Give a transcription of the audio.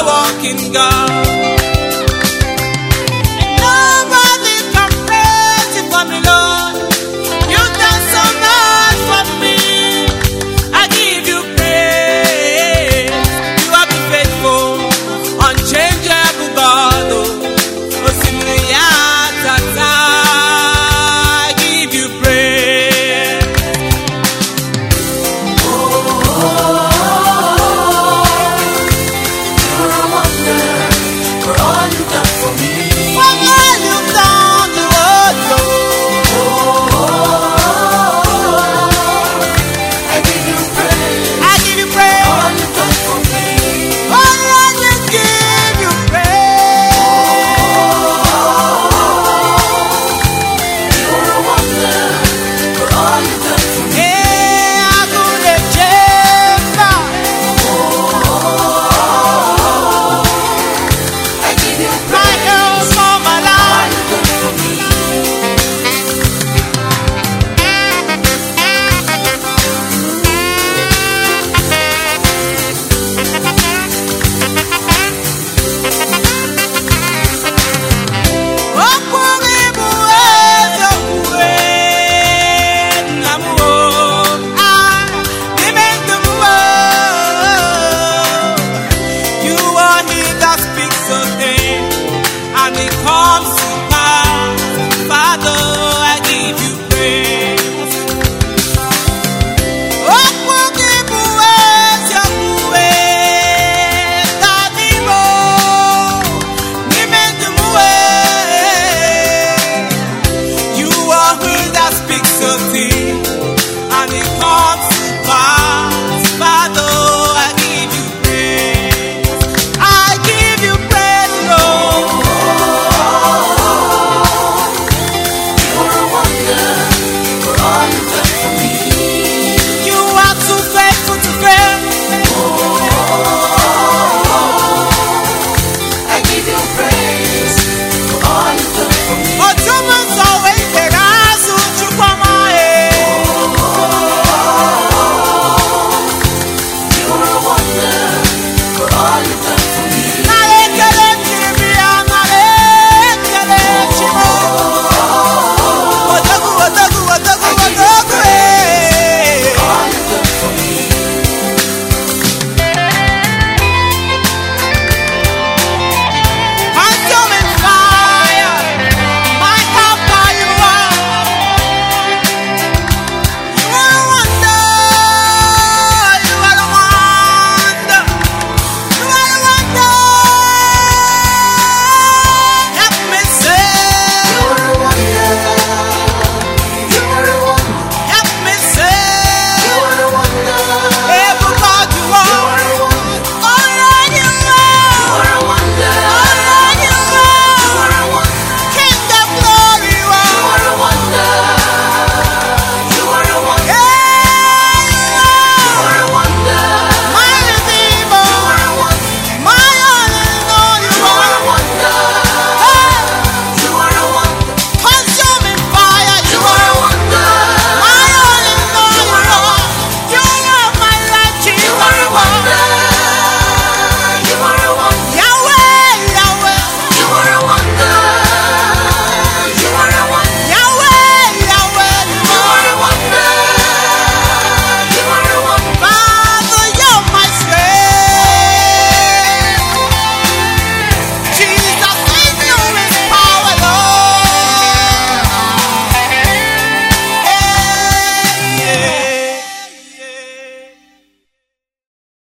walking God. Nobody can praise you for me, Lord. You've done so much for me. I give you praise. You have been faithful, unchangeable God. Oh, Simriyatata. I give you praise. You're a wonder for all you've done for me. For all you've done, the I give you praise. I give you praise. All you've done for me. Oh Lord, we give you praise. You're a wonder for all you've done for me. Hey, I couldn't change. I give you My praise. girl for my All life. you've done for me. You are he that speaks a thing, and it comes to pass. Father, I give you